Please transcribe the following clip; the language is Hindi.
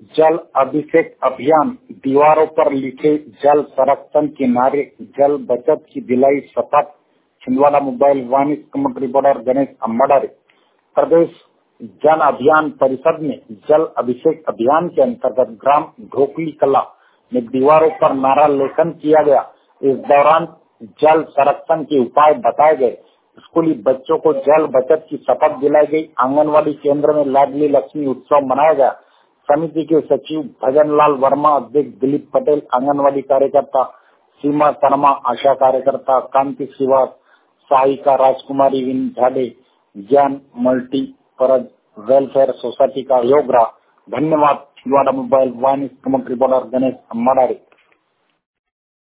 जल अभिषेक अभियान, दीवारों पर लिखे जल संरक्षण के नारे, जल बचत की दिलाई शपथ। छिंदवाड़ा मोबाइल वाणिज्य कमेटी रिपोर्टर गणेश अम्बड़ारे। प्रदेश जन अभियान परिषद में जल अभिषेक अभियान के अंतर्गत ग्राम ढोकली कला में दीवारों पर नारा लेखन किया गया। इस दौरान जल संरक्षण के उपाय बताए गए। स्कूली बच्चों को जल बचत की शपथ दिलाई गई। आंगनवाड़ी केंद्र में लाडली लक्ष्मी उत्सव मनाया गया। समिति के सचिव भजन लाल वर्मा, अध्यक्ष दिलीप पटेल, आंगनवाड़ी कार्यकर्ता सीमा शर्मा, आशा कार्यकर्ता कांति श्रीवास, सहायिका राजकुमारी विन झाडे, ज्ञान मल्टीपर्पज वेलफेयर सोसाइटी का योग रहा। धन्यवाद। छिंदवाड़ा मोबाइल वाणिज्य कमेटी रिपोर्टर गणेश अम्बड़ारे।